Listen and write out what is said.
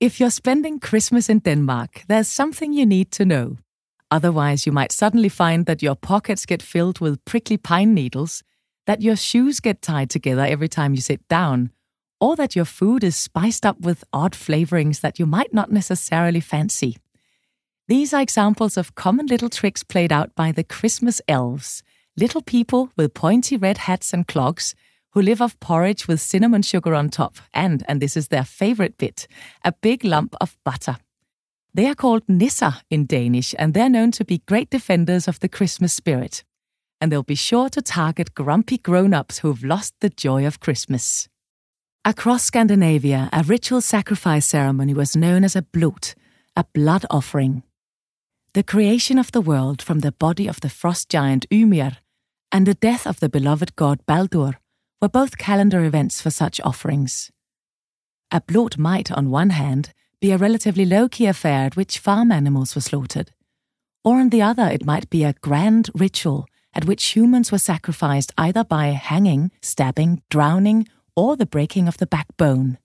If you're spending Christmas in Denmark, there's something you need to know. Otherwise, you might suddenly find that your pockets get filled with prickly pine needles, that your shoes get tied together every time you sit down, or that your food is spiced up with odd flavorings that you might not necessarily fancy. These are examples of common little tricks played out by the Christmas elves, little people with pointy red hats and clogs who live off porridge with cinnamon sugar on top and this is their favorite bit, a big lump of butter. They are called nisser in Danish, and they're known to be great defenders of the Christmas spirit. And they'll be sure to target grumpy grown-ups who've lost the joy of Christmas. Across Scandinavia, a ritual sacrifice ceremony was known as a blot, a blood offering. The creation of the world from the body of the frost giant Ymir and the death of the beloved god Baldur were both calendar events for such offerings. A blot might, on one hand, be a relatively low-key affair at which farm animals were slaughtered, or on the other it might be a grand ritual at which humans were sacrificed either by hanging, stabbing, drowning, or the breaking of the backbone.